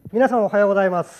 皆さんおはようございます。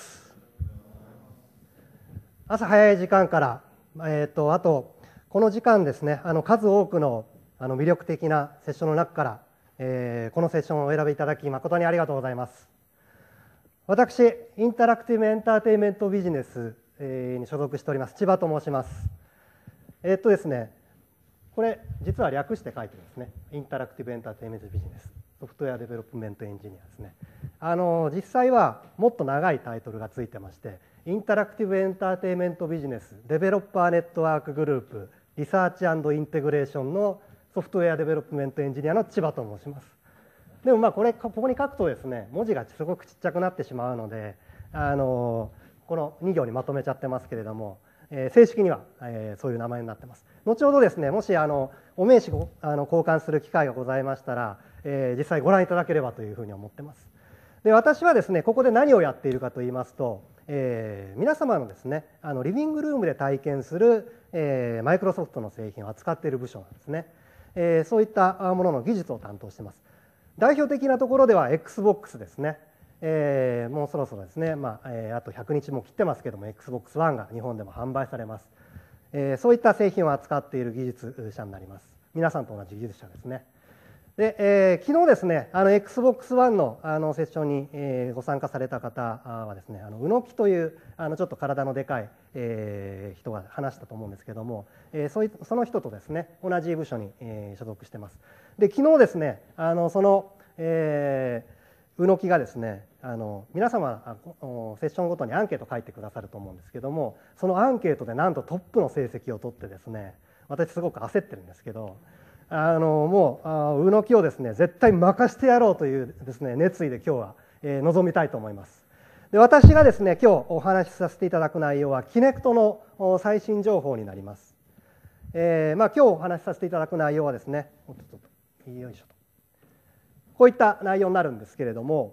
朝早い時間から、あとこの時間ですね、数多くの魅力的なセッションの中から、このセッションをお選びいただき誠にありがとうございます。私、インタラクティブエンターテインメントビジネスに所属しております千葉と申します。ですね、これ実は略して書いてるんですね。インタラクティブエンターテインメントビジネス、ソフトウェアデベロップメントエンジニアですね。実際はもっと長いタイトルがついてまして、インタラクティブエンターテインメントビジネスデベロッパーネットワークグループリサーチ&インテグレーションのソフトウェアデベロップメントエンジニアの千葉と申します。でもここに書くとですね、文字がすごくちっちゃくなってしまうので、この2行にまとめちゃってますけれども、正式には、そういう名前になってます。後ほどですね、もしお名刺を交換する機会がございましたら、実際ご覧いただければというふうに思ってます。で、私はですね、ここで何をやっているかといいますと、皆様のですね、リビングルームで体験する、マイクロソフトの製品を扱っている部署なんですね。そういったものの技術を担当しています。代表的なところでは XBOX ですね。もうそろそろですね、あと100日も切ってますけども XBOX One が日本でも販売されます。そういった製品を扱っている技術者になります。皆さんと同じ技術者ですね。で、昨日ですね、XBOX One のセッションにご参加された方はですね、宇野木というちょっと体のでかい人が話したと思うんですけども、その人とですね、同じ部署に所属してます。で、昨日ですね、その宇野木がですね、皆様セッションごとにアンケート書いてくださると思うんですけども、そのアンケートでなんとトップの成績を取ってですね、私すごく焦ってるんですけど、もう宇野木をですね絶対任してやろうというですね熱意で今日は臨みたいと思います。で、私がですね今日お話しさせていただく内容はキネクトの最新情報になります。今日お話しさせていただく内容はですね、よいしょと、こういった内容になるんですけれども、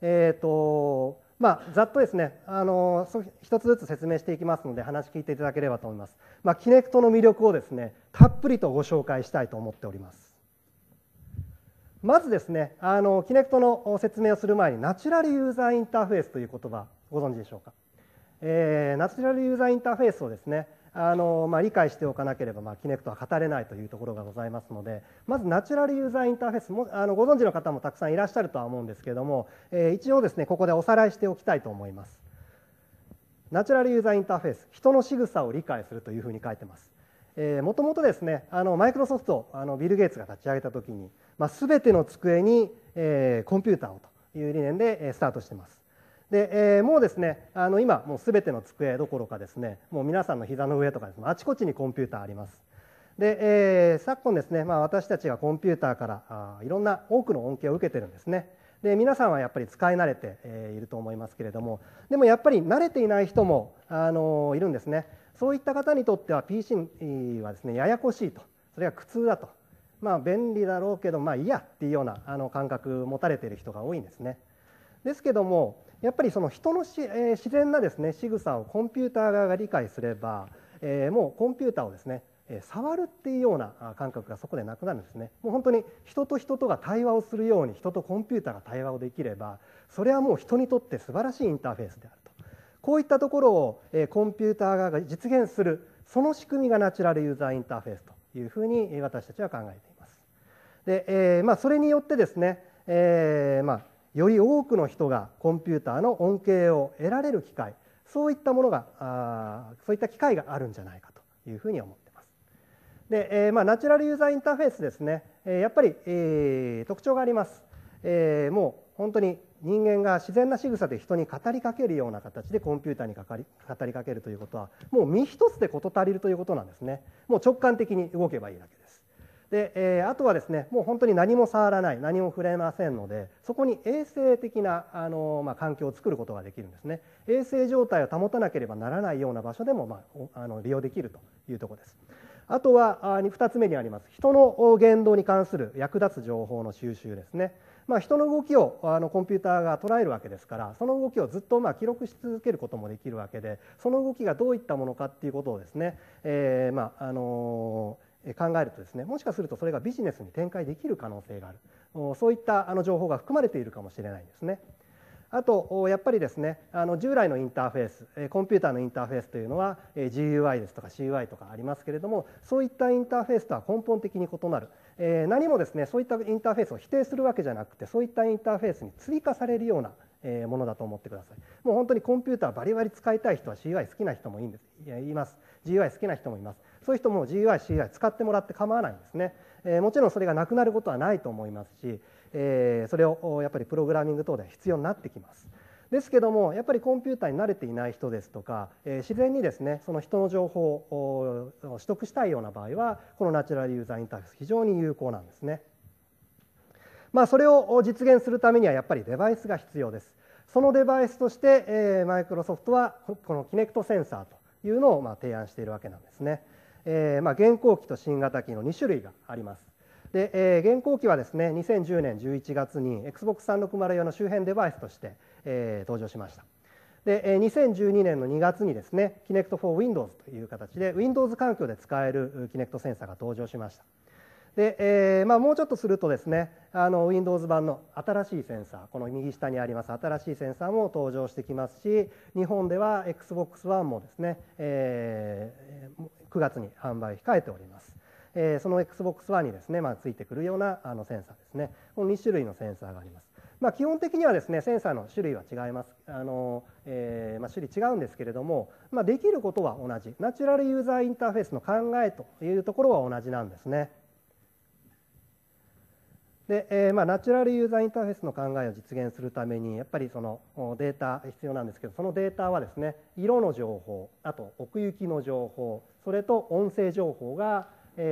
ざっとですね一つずつ説明していきますので話聞いていただければと思います。キネクトの魅力をですねたっぷりとご紹介したいと思っております。まずですねキネクトの説明をする前にナチュラルユーザーインターフェースという言葉ご存知でしょうか。ナチュラルユーザーインターフェースをですね理解しておかなければキネクトは語れないというところがございますので、まずナチュラルユーザーインターフェースもご存知の方もたくさんいらっしゃるとは思うんですけれども、一応ですねここでおさらいしておきたいと思います。ナチュラルユーザーインターフェース、人の仕草を理解するというふうに書いてます。もともとですねマイクロソフトビル・ゲイツが立ち上げた時に、全ての机に、コンピューターをという理念でスタートしています。で、もうですね今もう全ての机どころかですね、もう皆さんの膝の上とかですね、あちこちにコンピューターあります。で、昨今ですね、私たちがコンピューターからいろんな多くの恩恵を受けてるんですね。で、皆さんはやっぱり使い慣れていると思いますけれども、でもやっぱり慣れていない人もいるんですね。そういった方にとっては PC はですねややこしいと、それが苦痛だと、便利だろうけどいいやっていうような感覚を持たれている人が多いんですね。ですけどもやっぱりその人の自然なですね仕草をコンピューター側が理解すれば、もうコンピューターをですね触るっていうような感覚がそこでなくなるんですね。もう本当に人と人とが対話をするように人とコンピューターが対話をできれば、それはもう人にとって素晴らしいインターフェースであると。こういったところをコンピューター側が実現する、その仕組みがナチュラルユーザーインターフェースというふうに私たちは考えています。で、それによってですね、より多くの人がコンピューターの恩恵を得られる機会、そういったものがそういった機会があるんじゃないかというふうに思っています。で、ナチュラルユーザーインターフェースですね、やっぱり、特徴があります。もう本当に人間が自然な仕草で人に語りかけるような形でコンピューターに語りかけるということは、もう身一つで事足りるということなんですね。もう直感的に動けばいいだけです。で、あとはですねもう本当に何も触らない、何も触れませんので、そこに衛生的な環境を作ることができるんですね。衛生状態を保たなければならないような場所でも、利用できるというところです。あとは2つ目にあります人の言動に関する役立つ情報の収集ですね。人の動きをコンピューターが捉えるわけですから、その動きをずっと記録し続けることもできるわけで、その動きがどういったものかっていうことをですね、考えるとですね、もしかするとそれがビジネスに展開できる可能性がある、そういった情報が含まれているかもしれないんですね。 あとやっぱりですね、従来のインターフェース、コンピューターのインターフェースというのは GUI ですとか CUI とかありますけれども、そういったインターフェースとは根本的に異なる、何もですねそういったインターフェースを否定するわけじゃなくて、そういったインターフェースに追加されるようなものだと思ってください。もう本当にコンピューターバリバリ使いたい人は CUI 好きな人もいます。GUI 好きな人もいます。そういう人も GUI、CUI 使ってもらって構わないんですね。もちろんそれがなくなることはないと思いますし、それをやっぱりプログラミング等で必要になってきます。ですけども、やっぱりコンピューターに慣れていない人ですとか、自然にですねその人の情報を取得したいような場合は、このナチュラルユーザーインターフェース非常に有効なんですね。それを実現するためにはやっぱりデバイスが必要です。そのデバイスとしてマイクロソフトはこのキネクトセンサーというのを提案しているわけなんですね。現行機と新型機の2種類があります。で現行機はですね2010年11月に Xbox360 用の周辺デバイスとして登場しました。で2012年の2月にですね Kinect for Windows という形で Windows 環境で使える Kinect センサーが登場しました。でもうちょっとするとですねWindows 版の新しいセンサー、この右下にあります新しいセンサーも登場してきますし、日本では Xbox One もですね、9月に販売控えております。その Xbox One にですね、ついてくるようなセンサーですね。この2種類のセンサーがあります。基本的にはですねセンサーの種類は違います。種類違うんですけれども、できることは同じ。ナチュラルユーザーインターフェースの考えというところは同じなんですね。でナチュラルユーザーインターフェースの考えを実現するためにやっぱりそのデータ必要なんですけど、そのデータはですね色の情報、あと奥行きの情報、それと音声情報が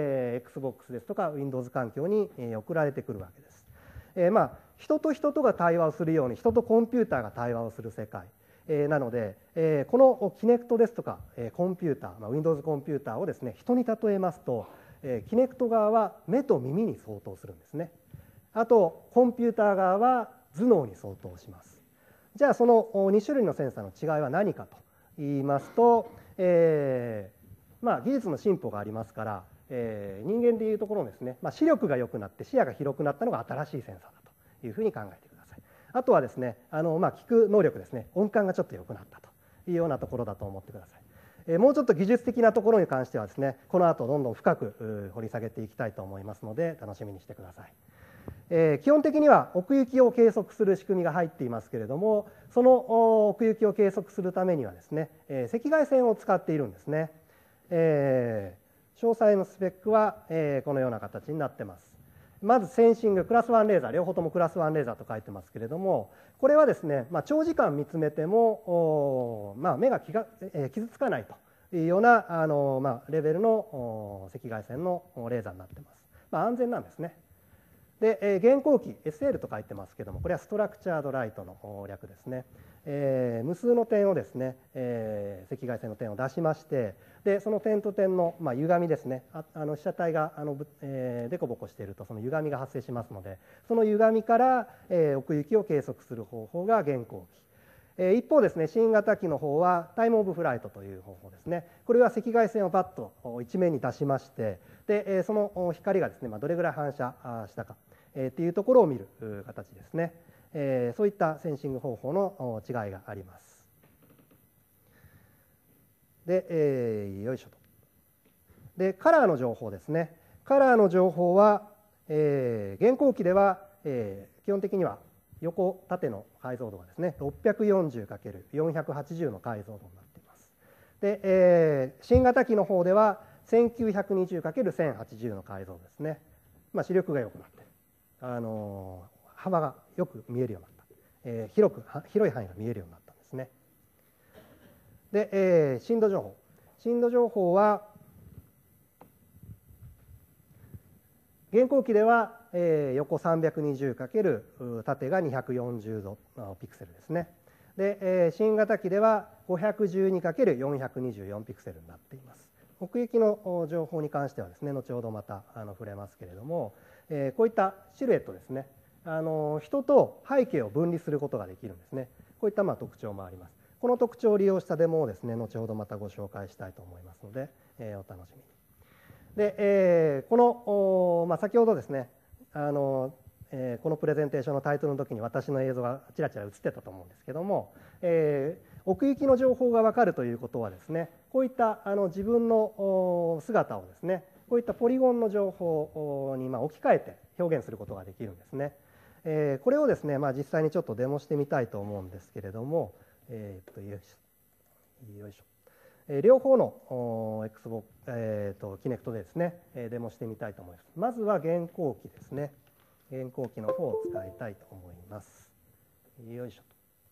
Xbox ですとか Windows 環境に送られてくるわけです。人と人とが対話をするように人とコンピューターが対話をする世界なので、このキネクトですとかコンピューター、Windows コンピューターをですね人に例えますと、キネクト側は目と耳に相当するんですね。あとコンピューター側は頭脳に相当します。じゃあその2種類のセンサーの違いは何かと言いますと、技術の進歩がありますから、人間でいうところのですね、視力が良くなって視野が広くなったのが新しいセンサーだというふうに考えてください。あとはですね聞く能力ですね、音感がちょっと良くなったというようなところだと思ってください。もうちょっと技術的なところに関してはですねこの後どんどん深く掘り下げていきたいと思いますので楽しみにしてください。基本的には奥行きを計測する仕組みが入っていますけれども、その奥行きを計測するためにはですね赤外線を使っているんですね。詳細のスペックはこのような形になっています。まずセンシングクラス1レーザー、両方ともクラス1レーザーと書いてますけれども、これはですね長時間見つめても目が傷つかないというようなレベルの赤外線のレーザーになっています。安全なんですね。で現行機 SL と書いてますけども、これはストラクチャードライトの略ですね。無数の点をですね赤外線の点を出しまして、でその点と点の歪みですね、被写体がデコボコしているとその歪みが発生しますので、その歪みから奥行きを計測する方法が現行機。一方ですね新型機の方はタイムオブフライトという方法ですね。これは赤外線をバッと一面に出しまして、でその光がですねどれぐらい反射したかっていうところを見る形ですね。そういったセンシング方法の違いがあります。で、よいしょと。でカラーの情報ですね。カラーの情報は、現行機では、基本的には横縦の解像度がですね 640×480 の解像度になっています。で、新型機の方では 1920×1080 の解像度ですね。視力が良くなって、幅がよく見えるようになった、広い範囲が見えるようになったんですね。で、深度情報は現行機では横 320× 縦が240度ピクセルですね。で新型機では 512×424 ピクセルになっています。奥行きの情報に関してはですね後ほどまた触れますけれども、こういったシルエットですね、人と背景を分離することができるんですね。こういった特徴もあります。この特徴を利用したデモをですね後ほどまたご紹介したいと思いますので、お楽しみに。で、この、先ほどですねこのプレゼンテーションのタイトルの時に私の映像がちらちら映ってたと思うんですけども、奥行きの情報が分かるということはですね、こういった自分の姿をですね、こういったポリゴンの情報に置き換えて表現することができるんですね。これをですね、実際にちょっとデモしてみたいと思うんですけれども、よいしょ、両方の Xbox、Kinect でですね、デモしてみたいと思います。まずは現行機ですね。現行機の方を使いたいと思います。よいしょ。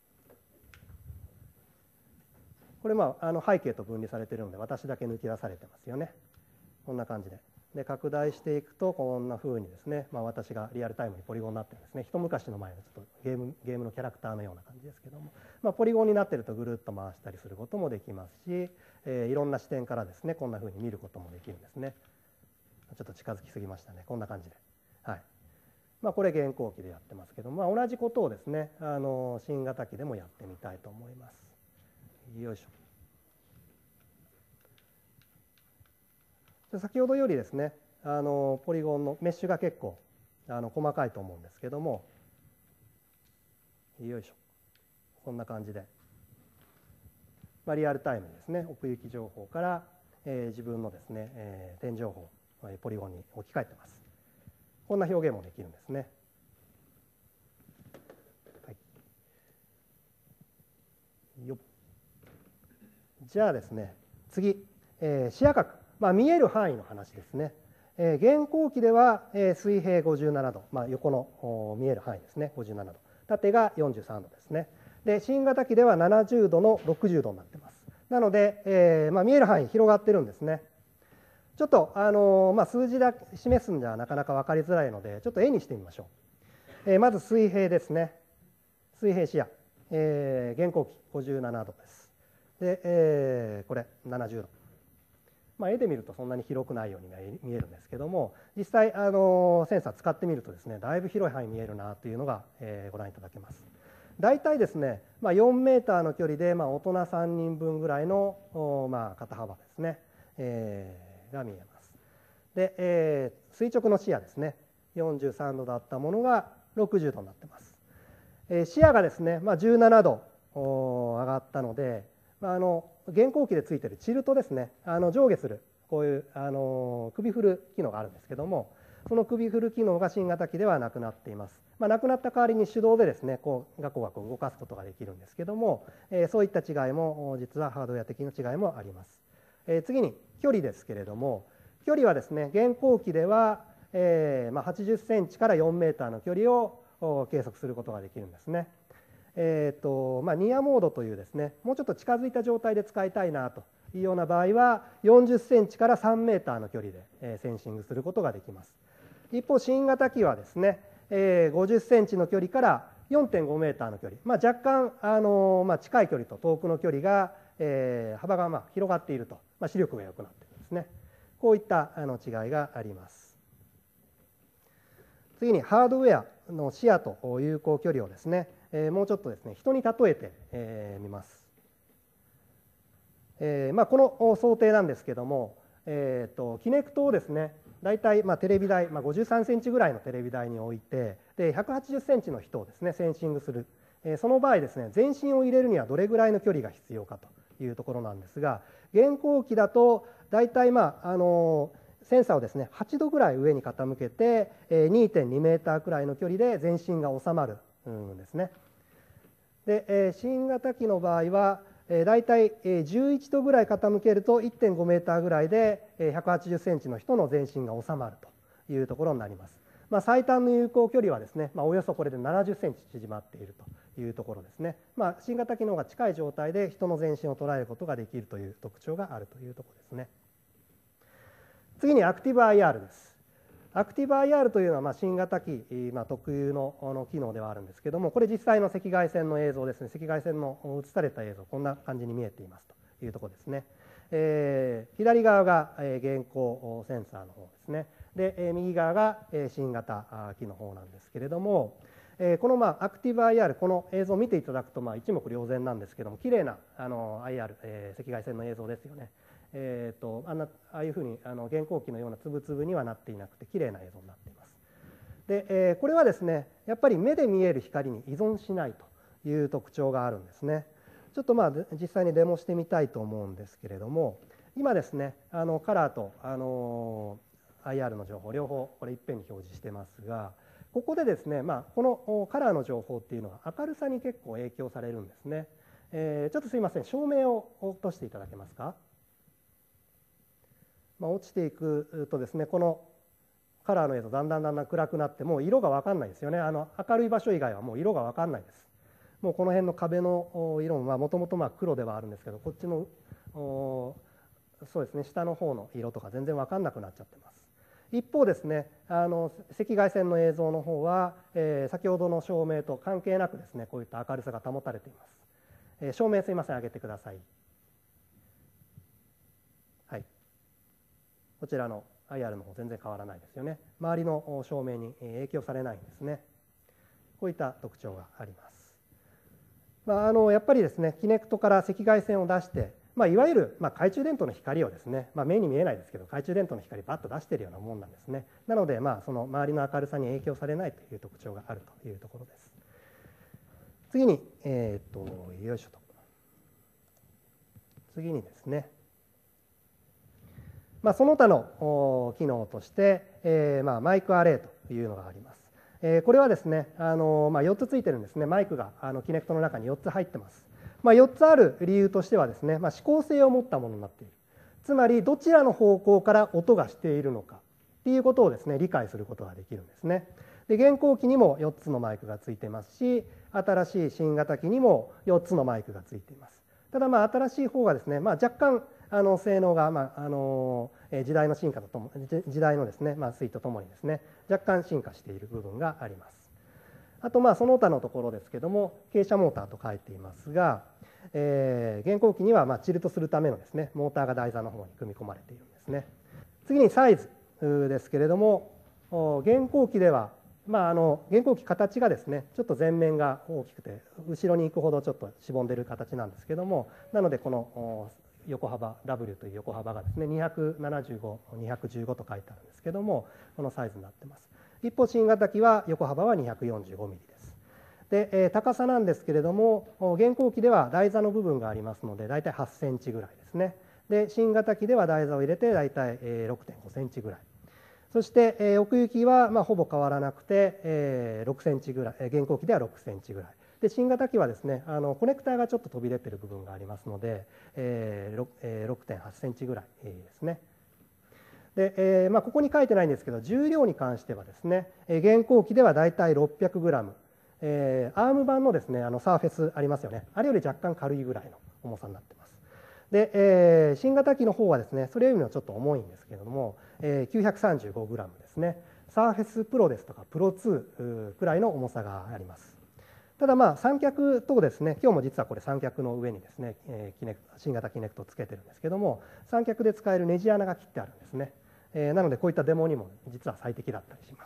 これ背景と分離されているので私だけ抜き出されてますよね。こんな感じで。で拡大していくとこんな風にですね、私がリアルタイムにポリゴンになってるんですね。一昔の前のちょっとゲームのキャラクターのような感じですけども、ポリゴンになってるとぐるっと回したりすることもできますし、いろんな視点からですねこんな風に見ることもできるんですね。ちょっと近づきすぎましたね。こんな感じで、はい。これ現行機でやってますけども、同じことをですね新型機でもやってみたいと思います。よいしょ。先ほどよりですねポリゴンのメッシュが結構細かいと思うんですけども、よいしょ、こんな感じで、リアルタイムにですね奥行き情報から、自分のですね、点情報をポリゴンに置き換えてます。こんな表現もできるんですね。はい、よっ。じゃあですね次、視野角、見える範囲の話ですね。現行機では水平57度、横の見える範囲ですね、57度、縦が43度ですね。で新型機では70度の60度になってます。なので、見える範囲広がってるんですね。ちょっと数字だけ示すんじゃなかなか分かりづらいのでちょっと絵にしてみましょう。まず水平ですね。水平視野、現行機57度です。で、これ70度。絵で見るとそんなに広くないように見えるんですけども、実際センサー使ってみるとですねだいぶ広い範囲見えるなというのが、ご覧いただけます。大体ですね、4メーターの距離で、大人3人分ぐらいの、肩幅ですね、が見えます。で、垂直の視野ですね、43度だったものが60度になってます。視野がですね、17度上がったので、現行機でついているチルトですね、上下するこういう首振る機能があるんですけども、その首振る機能が新型機ではなくなっています。なくなった代わりに手動でですねガコガコ動かすことができるんですけども、そういった違いも実はハードウェア的な違いもあります。次に距離ですけれども、距離はですね現行機では80センチから4メーターの距離を計測することができるんですね。ニアモードというですねもうちょっと近づいた状態で使いたいなというような場合は40センチから3メーターの距離でセンシングすることができます。一方新型機はですね50センチの距離から 4.5 メーターの距離、若干近い距離と遠くの距離が幅が広がっていると、視力が良くなっているんですね。こういった違いがあります。次にハードウェアの視野と有効距離をですねもうちょっとですね人に例えてみます。この想定なんですけども、キネクトをですねだいたいテレビ台、53センチぐらいのテレビ台に置いて、で180センチの人をですねセンシングする、その場合ですね全身を入れるにはどれぐらいの距離が必要かというところなんですが、現行機だとだいたいセンサーをですね8度ぐらい上に傾けて 2.2 メーターくらいの距離で全身が収まるんですね。で新型機の場合はだいたい11度ぐらい傾けると 1.5 メーターぐらいで180センチの人の全身が収まるというところになります。最短の有効距離はですね、およそこれで70センチ縮まっているというところですね。新型機の方が近い状態で人の全身を捉えることができるという特徴があるというところですね。次にアクティブ IR です。アクティブ IR というのは新型機特有の機能ではあるんですけども、これ実際の赤外線の映像ですね。赤外線の映された映像、こんな感じに見えていますというところですね。左側が現行センサーの方ですね。で右側が新型機の方なんですけれども、このアクティブ IR、この映像を見ていただくと一目瞭然なんですけども、綺麗なIR、赤外線の映像ですよね。ああいうふうに現行機のようなつぶつぶにはなっていなくて綺麗な映像になっています。 で、これはですね、やっぱり目で見える光に依存しないという特徴があるんですね。ちょっと実際にデモしてみたいと思うんですけれども、今ですね、カラーとIR の情報両方これいっぺんに表示してますが、ここでですね、このカラーの情報っていうのは明るさに結構影響されるんですね。ちょっとすいません、照明を落としていただけますか。落ちていくとですね、このカラーの映像だんだん暗くなって、もう色が分かんないですよね。明るい場所以外はもう色が分かんないです。もうこの辺の壁の色はもともと黒ではあるんですけど、こっちのそうですね、下の方の色とか全然分かんなくなっちゃってます。一方ですね、赤外線の映像の方は、先ほどの照明と関係なくですね、こういった明るさが保たれています。照明すいません、上げてください。はい、こちらの IR の方全然変わらないですよね。周りの照明に影響されないんですね。こういった特徴があります。やっぱりですね、キネクトから赤外線を出して、いわゆる懐中電灯の光をですね、目に見えないですけど懐中電灯の光バッと出しているようなもんなんですね。なのでその周りの明るさに影響されないという特徴があるというところです。次によいしょと、次にですね、その他の機能として、マイクアレイというのがあります。これはですね、4つついてるんですね。マイクがキネクトの中に4つ入ってます。4つある理由としてはですね、指向性を持ったものになっている。つまりどちらの方向から音がしているのかっていうことをですね、理解することができるんですね。で、現行機にも4つのマイクがついてますし、新しい新型機にも4つのマイクがついています。ただ新しい方がですね、若干性能が時代の進化ととも時代のですね、推移とともにですね、若干進化している部分があります。あとその他のところですけども、傾斜モーターと書いていますが、現行機にはチルトするためのですね、モーターが台座の方に組み込まれているんですね。次にサイズですけれども、現行機では現行機形がですね、ちょっと前面が大きくて後ろに行くほどちょっとしぼんでる形なんですけども、なのでこの横幅 W という横幅がですね275、215と書いてあるんですけども、このサイズになってます。一方新型機は横幅は245ミリです。で、高さなんですけれども、現行機では台座の部分がありますのでだいたい8センチぐらいですね。で、新型機では台座を入れてだいたい 6.5 センチぐらい。そして、奥行きはほぼ変わらなくて、6センチぐらい、現行機では6センチぐらい。で、新型機はですね、コネクターがちょっと飛び出ている部分がありますので、6.8 センチぐらいですね。で、ここに書いてないんですけど、重量に関してはですね、現行機ではだいたい600グラム、アーム版のですね、サーフェスありますよね。あれより若干軽いぐらいの重さになってます。で、新型機の方はですね、それよりもちょっと重いんですけれども、935グラムですね。サーフェスプロですとかプロ2くらいの重さがあります。ただ三脚とですね、今日も実はこれ三脚の上にですね、新型キネクトをつけてるんですけども、三脚で使えるネジ穴が切ってあるんですね。なのでこういったデモにも実は最適だったりします。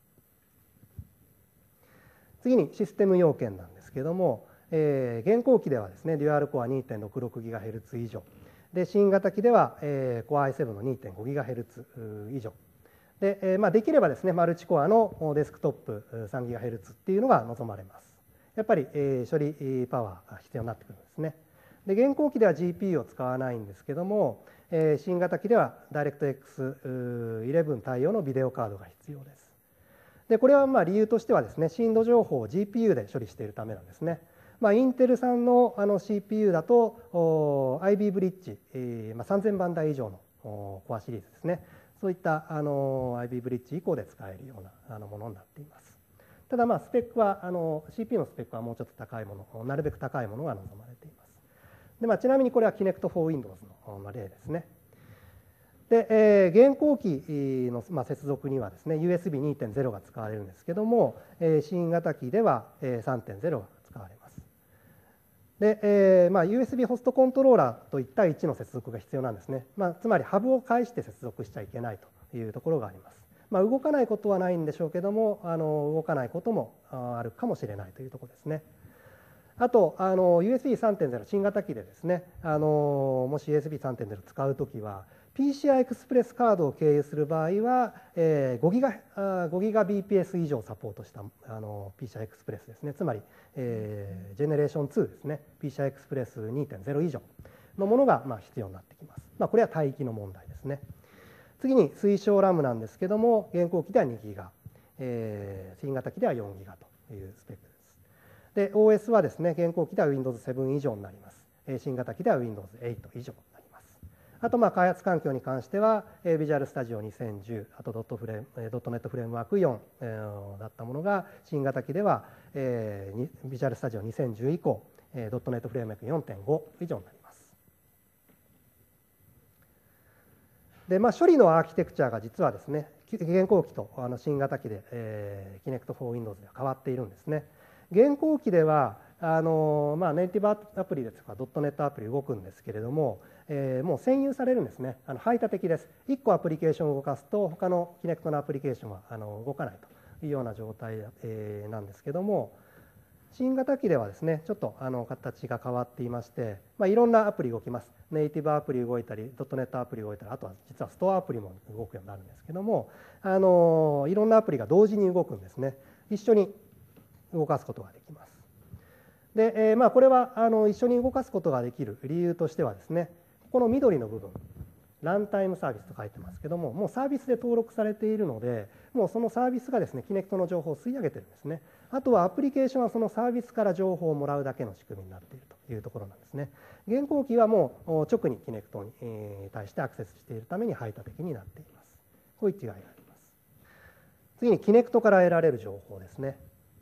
次にシステム要件なんですけども、現行機ではですね、デュアルコア 2.66GHz 以上で、新型機ではCore i7 の 2.5GHz 以上で、できればですね、マルチコアのデスクトップ 3GHz っていうのが望まれます。やっぱり処理パワーが必要になってくるんですね。で、現行機では GPU を使わないんですけども、新型機では DirectX 11対応のビデオカードが必要です。で、これは理由としてはですね、震度情報を GPU で処理しているためなんですね。インテルさんのCPU だと IB ブリッジ、3000番台以上のコアシリーズですね。そういったIB ブリッジ以降で使えるようなものになっています。ただスペックはCPU のスペックはもうちょっと高いもの、なるべく高いものが望まれています。で、ちなみにこれは Kinect for Windows の例ですね。で、現行機の接続にはですね USB2.0 が使われるんですけども、新型機では 3.0 が使われます。で、USB ホストコントローラーと1対1の接続が必要なんですね。つまりハブを介して接続しちゃいけないというところがあります。動かないことはないんでしょうけども、動かないこともあるかもしれないというところですね。あとUSB 3.0 新型機でですね、もし USB 3.0 使うときは PCI エクスプレスカードを経由する場合は、5ギガ BPS 以上サポートしたPCI エクスプレスですね。つまり、ジェネレーション2ですね。PCI エクスプレス 2.0 以上のものが必要になってきます。これは帯域の問題ですね。次に推奨ラムなんですけども、現行機では2ギガ、新型機では4ギガというスペックです。で、OS はですね、現行機では Windows 7以上になります。新型機では Windows 8以上になります。あと開発環境に関しては、Visual Studio 2010、あとドットネットフレームワーク4だったものが、新型機では Visual Studio 2010以降、ドットネットフレームワーク 4.5 以上になります。で、処理のアーキテクチャが実はですね、現行機と新型機で、Kinect for Windows では変わっているんですね。現行機ではネイティブアプリですとかドットネットアプリ動くんですけれども、もう占有されるんですね。排他的です。1個アプリケーションを動かすと他の Kinect のアプリケーションは動かないというような状態なんですけども、新型機ではですね、ちょっと形が変わっていまして、いろんなアプリ動きます。ネイティブアプリ動いたり、ドットネットアプリ動いたり、あとは実はストアアプリも動くようになるんですけども、いろんなアプリが同時に動くんですね。一緒に動かすことができます。で、これは一緒に動かすことができる理由としてはですね、この緑の部分、ランタイムサービスと書いてますけども、もうサービスで登録されているので、もうそのサービスがですね、Kinect の情報を吸い上げてるんですね。あとはアプリケーションはそのサービスから情報をもらうだけの仕組みになっているというところなんですね。現行機はもう直に Kinect に対してアクセスしているために排他的になっています。こういう違いがあります。次に Kinect から得られる情報ですね。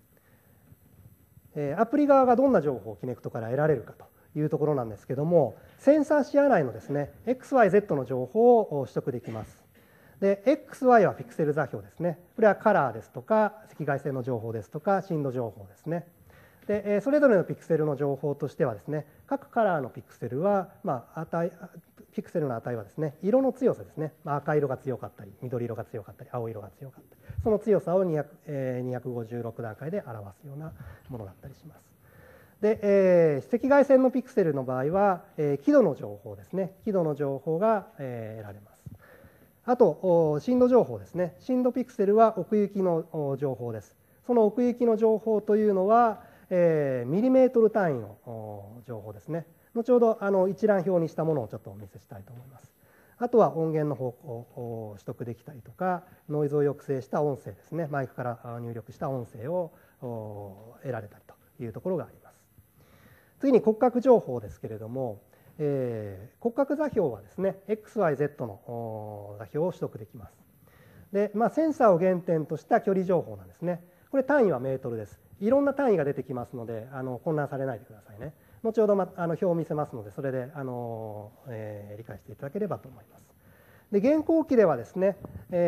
アプリ側がどんな情報を Kinect から得られるかというところなんですけども、センサー視野内のですね、XYZ の情報を取得できます。で、XY はピクセル座標ですね。これはカラーですとか、赤外線の情報ですとか、震度情報ですね。で、それぞれのピクセルの情報としてはですね、各カラーのピクセルは、ピクセルの値はですね、色の強さですね。赤色が強かったり、緑色が強かったり、青色が強かったり、その強さを256段階で表すようなものだったりします。で、赤外線のピクセルの場合は、輝度の情報ですね。輝度の情報が、得られます。あと、震度情報ですね。震度ピクセルは奥行きの情報です。その奥行きの情報というのは、ミリメートル単位の情報ですね。後ほど一覧表にしたものをちょっとお見せしたいと思います。あとは音源の方向を取得できたりとか、ノイズを抑制した音声ですね。マイクから入力した音声を得られたりというところがあります。次に骨格情報ですけれども、骨格座標はですね、XYZ の座標を取得できます。で、センサーを原点とした距離情報なんですね。これ単位はメートルです。いろんな単位が出てきますので、混乱されないでくださいね。後ほど表を見せますので、それで理解していただければと思います。で、現行機ではですね、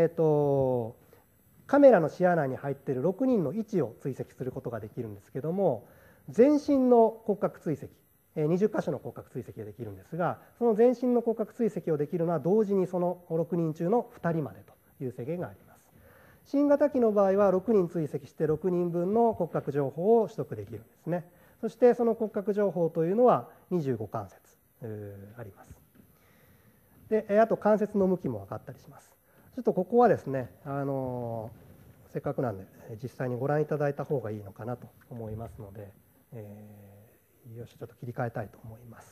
カメラの視野内に入っている6人の位置を追跡することができるんですけども、全身の骨格追跡、20箇所の骨格追跡ができるんですが、その全身の骨格追跡をできるのは同時にその6人中の2人までという制限があります。新型機の場合は6人追跡して6人分の骨格情報を取得できるんですね。そしてその骨格情報というのは25関節あります。で、あと関節の向きも分かったりします。ちょっとここはですね、せっかくなんで実際にご覧いただいた方がいいのかなと思いますので、よし、ちょっと切り替えたいと思います。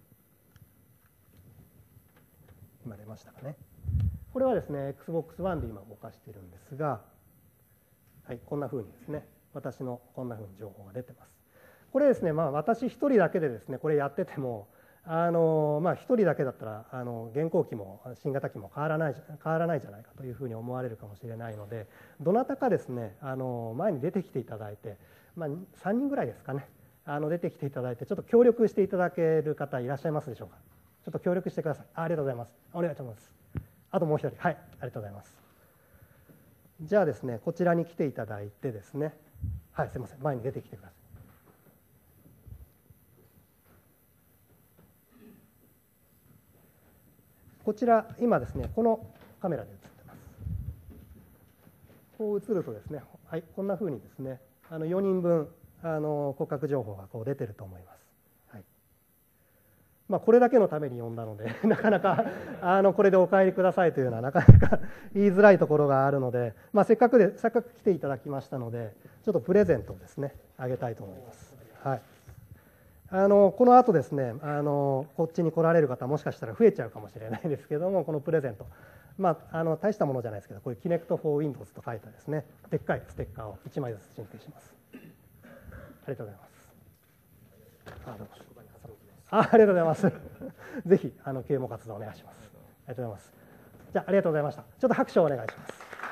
今出ましたかね。これはですね、Xbox One で今動かしているんですが、はい、こんな風にですね、私のこんな風に情報が出てます。これですね、私一人だけでですね、これやってても、一人だけだったら現行機も新型機も変わらないじゃないかというふうに思われるかもしれないので、どなたかですね、前に出てきていただいて、3人ぐらいですかね、出てきていただいて、ちょっと協力していただける方いらっしゃいますでしょうか。ちょっと協力してください。ありがとうございます。お願いします。あともう一人、はい、ありがとうございます。じゃあですね、こちらに来ていただいてですね、はい、すみません、前に出てきてください。こちら、今ですね、このカメラで映ってます。こう映るとですね、はい、こんなふうにですね、4人分骨格情報がこう出てると思います。はい、 これだけのために呼んだのでなかなかこれでお帰りくださいというのはなかなか言いづらいところがあるので、せっかく来ていただきましたので、ちょっとプレゼントをですねあげたいと思います。はい、この後ですねこっちに来られる方もしかしたら増えちゃうかもしれないですけども、このプレゼント、大したものじゃないですけど、こういう Kinect for Windows と書いたですねでっかいステッカーを1枚ずつ進呈します。ありがとうございます。ありがとうございます。ぜひ啓蒙活動お願いします。ありがとうございます。じゃあ、ありがとうございました。ちょっと拍手をお願いします。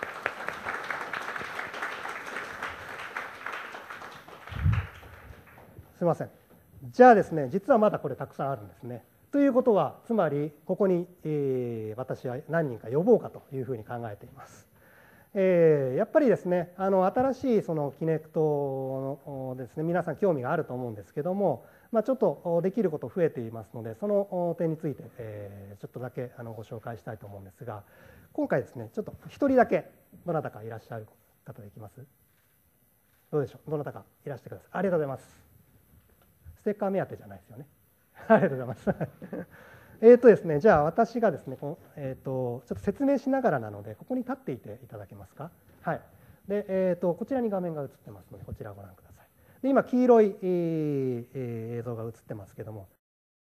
すみません。じゃあですね、実はまだこれたくさんあるんですね。ということは、つまりここに、私は何人か呼ぼうかというふうに考えています。やっぱりですね、新しいそのキネクトのですね、皆さん興味があると思うんですけども、ちょっとできること増えていますので、その点についてちょっとだけご紹介したいと思うんですが、今回ですね、ちょっと一人だけどなたかいらっしゃる方できます？どうでしょう？どなたかいらしてください。ありがとうございます。ステッカー目当てじゃないですよね。ありがとうございます。ですね、じゃあ私がですね、ちょっと説明しながらなので、ここに立っていていただけますか。はい。で、こちらに画面が映ってますので、こちらをご覧ください。で、今黄色い、映像が映ってますけども、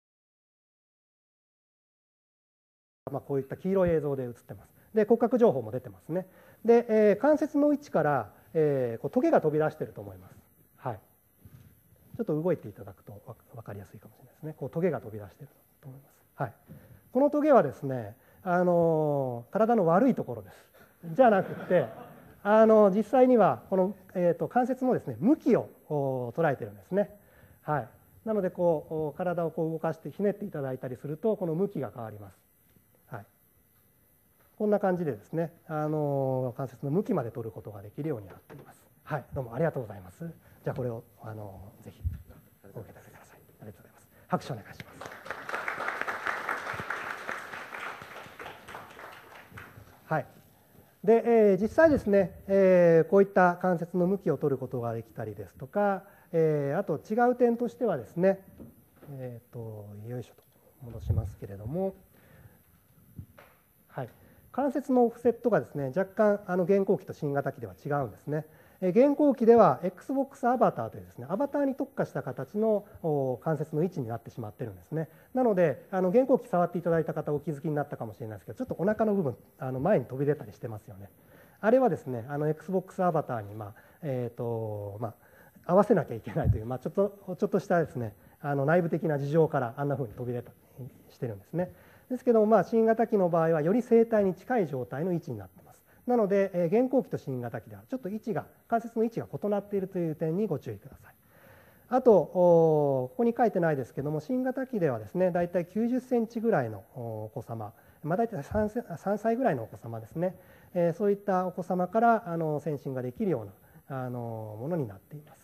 こういった黄色い映像で映ってます。で、骨格情報も出てますね。で、関節の位置から、こうトゲが飛び出していると思います。はい。ちょっと動いていただくと分かりやすいかもしれないですね。こうトゲが飛び出していると思います。はい。このトゲはですね、体の悪いところです。じゃなくて、実際にはこの、関節のですね向きを捉えているんですね。はい。なのでこう体をこう動かしてひねっていただいたりするとこの向きが変わります。はい。こんな感じでですね、関節の向きまで取ることができるようになっています。はい。どうもありがとうございます。じゃあこれをぜひお受け取りください。ありがとうございます。拍手お願いします。はい。で、実際ですね、こういった関節の向きを取ることができたりですとか、あと違う点としてはですね、よいしょと戻しますけれども、はい、関節のオフセットがですね、若干現行機と新型機では違うんですね。現行機では Xbox アバターというですね、アバターに特化した形の関節の位置になってしまっているんですね。なので現行機触っていただいた方お気づきになったかもしれないですけど、ちょっとお腹の部分前に飛び出たりしてますよね。あれはですねXbox アバターに合わせなきゃいけないという、ちょっとしたですね内部的な事情からあんなふうに飛び出たりしてるんですね。ですけども、新型機の場合はより正体に近い状態の位置になっています。なので現行機と新型機ではちょっと関節の位置が異なっているという点にご注意ください。あとここに書いてないですけども、新型機ではですねだいたい90センチぐらいのお子様、だいたい3歳ぐらいのお子様ですね、そういったお子様から先進ができるようなものになっています。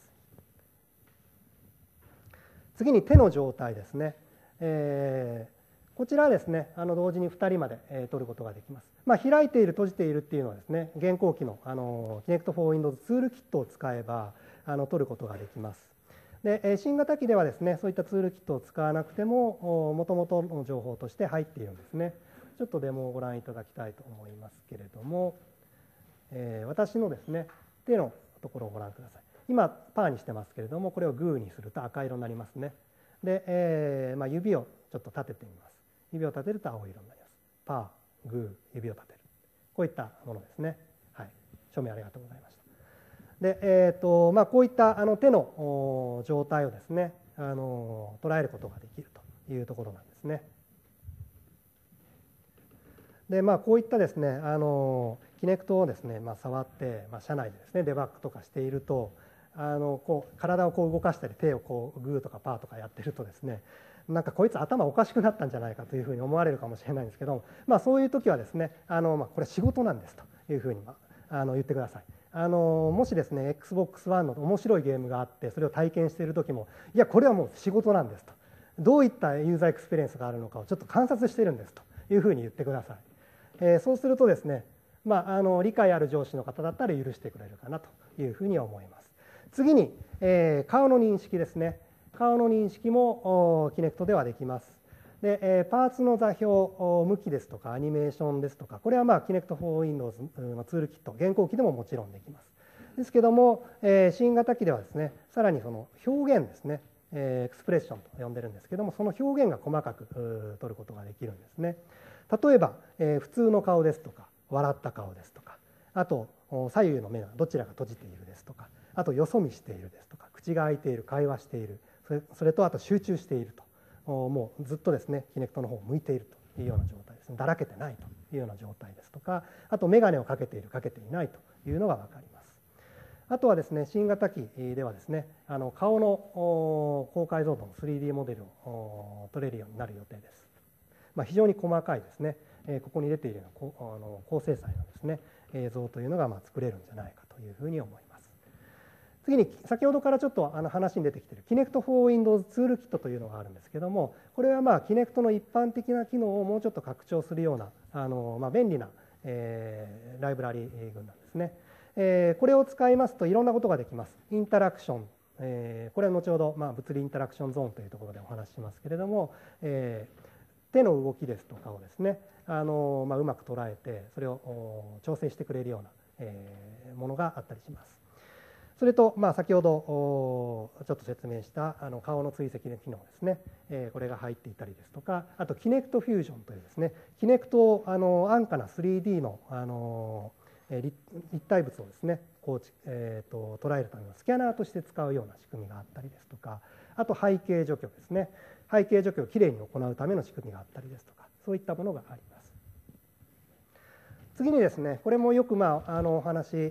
次に手の状態ですね。こちらはですね同時に2人まで取ることができます。開いている閉じているっていうのはですね現行機のKinect for Windows ツールキットを使えば取ることができます。で新型機ではですねそういったツールキットを使わなくてももともとの情報として入っているんですね。ちょっとデモをご覧いただきたいと思いますけれども、私のですね手のところをご覧ください。今パーにしてますけれども、これをグーにすると赤色になりますね。で、指をちょっと立ててみます。指を立てると青色になります。パー、グー、指を立てる。こういったものですね。はい。署名ありがとうございました。で、こういった手の状態をですね、捉えることができるというところなんですね。で、こういったですね、キネクトをですね、触って、車内でですね、デバッグとかしていると、こう体をこう動かしたり、手をこうグーとかパーとかやってるとですね、なんかこいつ頭おかしくなったんじゃないかというふうに思われるかもしれないんですけど、そういう時はですねこれ仕事なんですというふうに言ってください。もしですね Xbox One の面白いゲームがあってそれを体験している時も、いやこれはもう仕事なんですと、どういったユーザーエクスペリエンスがあるのかをちょっと観察しているんですというふうに言ってください。そうするとですね、理解ある上司の方だったら許してくれるかなというふうに思います。次に、顔の認識ですね。顔の認識もキネクトではできます。 で、パーツの座標、向きですとかアニメーションですとか、これはKinect for Windows のツールキット、現行機でももちろんできます。ですけども、新型機ではですね、さらにその表現ですね、エクスプレッションと呼んでるんですけども、その表現が細かく取ることができるんですね。例えば、普通の顔ですとか、笑った顔ですとか、あと左右の目がどちらが閉じているですとか、あとよそ見しているですとか、口が開いている、会話している、それとあと集中していると、もうずっとですね、キネクトの方を向いているというような状態ですね。だらけてないというような状態ですとか、あと眼鏡をかけている、かけていないというのが分かります。あとはですね、新型機ではですね、顔の高解像度の 3D モデルを取れるようになる予定です。非常に細かいですね、ここに出ているような高精細なですね、映像というのが作れるんじゃないかというふうに思います。次に、先ほどからちょっと話に出てきている Kinect for Windows ツールキットというのがあるんですけども、これはKinect の一般的な機能をもうちょっと拡張するような便利なライブラリ群なんですね。これを使いますといろんなことができます。インタラクション、これは後ほど物理インタラクションゾーンというところでお話ししますけれども、手の動きですとかをですね、うまく捉えてそれを調整してくれるようなものがあったりします。それと、先ほどちょっと説明した顔の追跡の機能ですね、これが入っていたりですとか、あと Kinect Fusion というですね、Kinect を安価な 3D の立体物をですね、捉えるためのスキャナーとして使うような仕組みがあったりですとか、あと背景除去ですね、背景除去をきれいに行うための仕組みがあったりですとか、そういったものがあります。次にですね、これもよくお話、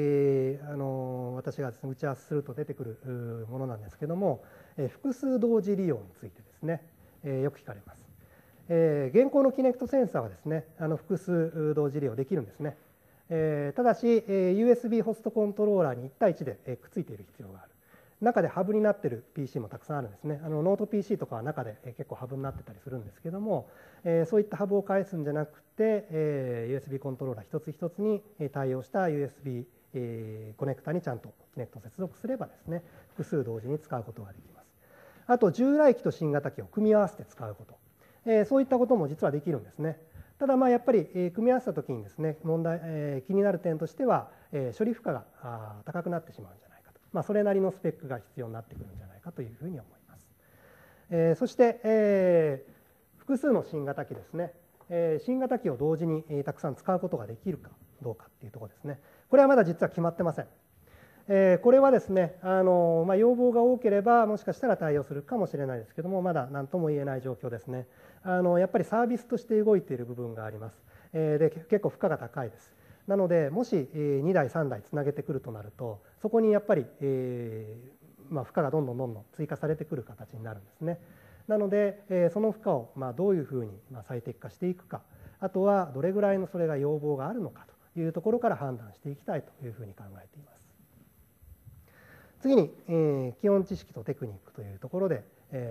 私がですね、打ち合わせすると出てくるものなんですけども、複数同時利用についてですね、よく聞かれます。現行の Kinect センサーはですね、複数同時利用できるんですね。ただし、USB ホストコントローラーに1対1でくっついている必要がある。中でハブになっている PC もたくさんあるんですね。ノート PC とかは中で結構ハブになってたりするんですけども、そういったハブを返すんじゃなくて、USB コントローラー一つ一つに対応した USB コネクタにちゃんと Kinect 接続すればですね、複数同時に使うことができます。あと、従来機と新型機を組み合わせて使うこと、そういったことも実はできるんですね。ただやっぱり組み合わせたときにですね、気になる点としては、処理負荷が高くなってしまうんじゃないかと、それなりのスペックが必要になってくるんじゃないかというふうに思います。そして、複数の新型機ですね、新型機を同時にたくさん使うことができるかどうかっていうところですね。これはまだ実は決まってません。これはですね、要望が多ければもしかしたら対応するかもしれないですけども、まだ何とも言えない状況ですね。やっぱりサービスとして動いている部分があります。で、結構負荷が高いです。なので、もし2台3台つなげてくるとなると、そこにやっぱり負荷がどんどん追加されてくる形になるんですね。なので、その負荷をどういうふうに最適化していくか、あとはどれぐらいのそれが要望があるのかというところから判断していきたいというふうに考えています。次に、基本知識とテクニックというところで、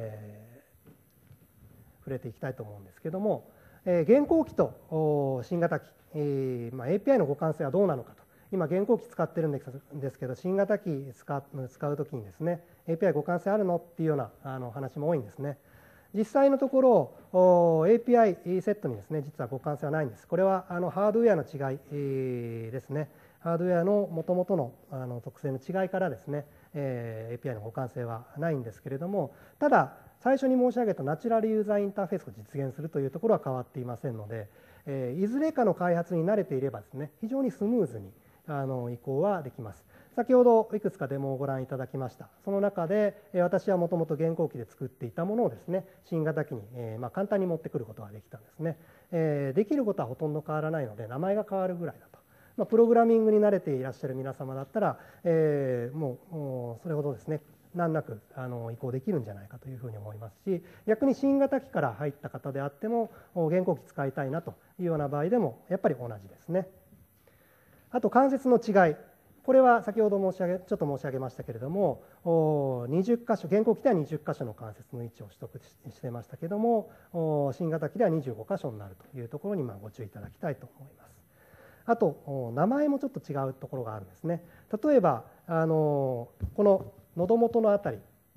触れていきたいと思うんですけども、現行機と新型機、API の互換性はどうなのかと。今、現行機使ってるんですけど、新型機使うときにですね、API 互換性あるのっていうような話も多いんですね。実際のところ、API セットにですね、実は互換性はないんです。これはハードウェアの違いですね。ハードウェアの元々の特性の違いからですね、API の互換性はないんですけれども、ただ、最初に申し上げたナチュラルユーザーインターフェースを実現するというところは変わっていませんので、いずれかの開発に慣れていればですね、非常にスムーズに移行はできます。先ほどいくつかデモをご覧いただきました。その中で私はもともと現行機で作っていたものをですね、新型機に簡単に持ってくることができたんですね。できることはほとんど変わらないので、名前が変わるぐらいだと。プログラミングに慣れていらっしゃる皆様だったら、もうそれほどですね、難なく移行できるんじゃないかというふうに思いますし、逆に新型機から入った方であっても、現行機使いたいなというような場合でも、やっぱり同じですね。あと関節の違い。これは先ほどちょっと申し上げましたけれども、20箇所、現行機では20箇所の関節の位置を取得してましたけれども、新型機では25箇所になるというところにご注意いただきたいと思います。あと、名前もちょっと違うところがあるんですね。例えば、この喉元のあたり、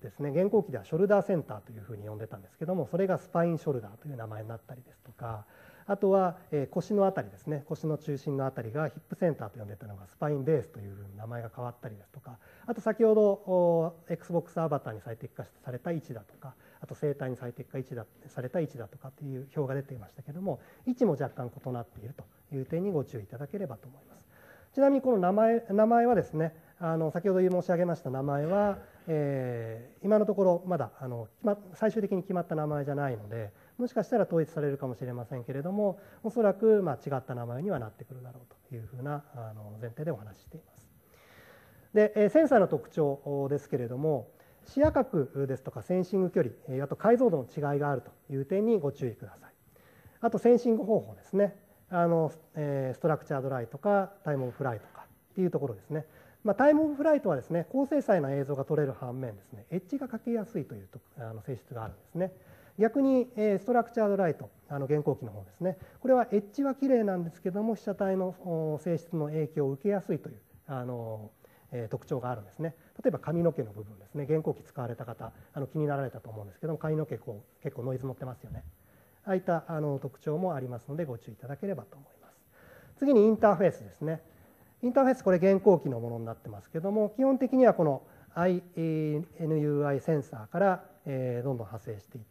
ですね、現行機ではショルダーセンターというふうに呼んでたんですけども、それがスパインショルダーという名前になったりですとか、あとは腰のあたりですね、腰の中心のあたりがヒップセンターと呼んでたのがスパインベースというふうに名前が変わったりですとか、あと先ほど XBOX アバターに最適化された位置だとか、あと生体に最適化された位置だとかっていう表が出ていましたけども、位置も若干異なっているという点にご注意いただければと思います。ちなみにこの名前はですね、先ほど申し上げました名前は、今のところまだ最終的に決まった名前じゃないので、もしかしたら統一されるかもしれませんけれども、おそらく違った名前にはなってくるだろうというふうな前提でお話ししています。で、センサーの特徴ですけれども、視野角ですとかセンシング距離、あと解像度の違いがあるという点にご注意ください。あとセンシング方法ですね、ストラクチャードライとかタイムオブフライとかっていうところですね。タイムオブフライトはですね、高精細な映像が撮れる反面ですね、エッジがかけやすいという性質があるんですね。逆にストラクチャードライト、現行機の方ですね、これはエッジは綺麗なんですけども、被写体の性質の影響を受けやすいという特徴があるんですね。例えば髪の毛の部分ですね、現行機使われた方気になられたと思うんですけども、髪の毛結構ノイズ乗ってますよね。ああいった特徴もありますのでご注意いただければと思います。次にインターフェースですね。インターフェース、これ現行機のものになってますけども、基本的にはこの INUI センサーからどんどん派生していって、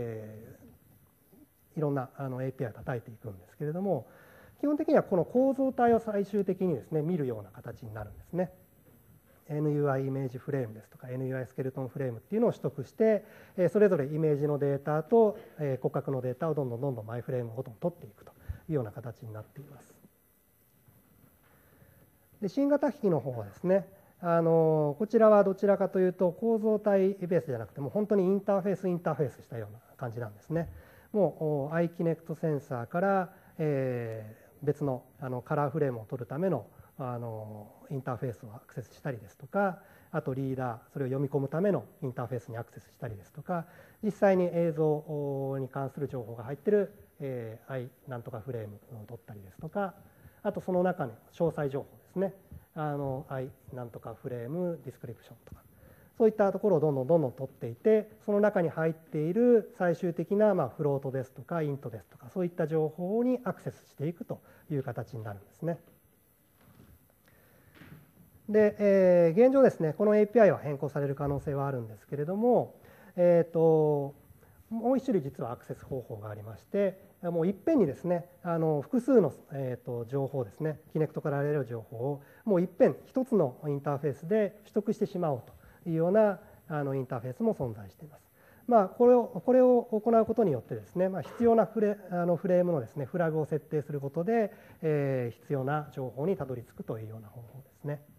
いろんなAPI を叩いていくんですけれども、基本的にはこの構造体を最終的にですね、見るような形になるんですね。NUI イメージフレームですとか NUI スケルトンフレームっていうのを取得して、それぞれイメージのデータと骨格のデータをどんどんマイフレームごとに取っていくというような形になっています。で、新型機器の方はですね、こちらはどちらかというと構造体ベースじゃなくても本当にインターフェースしたような感じなんですね。もう iKinect センサーから、別のカラーフレームを取るためのインターフェースをアクセスしたりですとか、あとリーダー、それを読み込むためのインターフェースにアクセスしたりですとか、実際に映像に関する情報が入っている i なんとかフレームを取ったりですとか、あとその中の詳細情報ですね、i なんとかフレームディスクリプションとか、そういったところをどんどん取っていて、その中に入っている最終的なフロートですとかイントですとか、そういった情報にアクセスしていくという形になるんですね。で、現状ですね、この API は変更される可能性はあるんですけれども、もう一種類実はアクセス方法がありまして、もういっぺんにですね、複数の情報ですね、キネクトから得られる情報をもういっぺん一つのインターフェースで取得してしまおうというようなインターフェースも存在しています。これを行うことによってですね、必要なフレームのですね、フラグを設定することで、必要な情報にたどり着くというような方法ですね。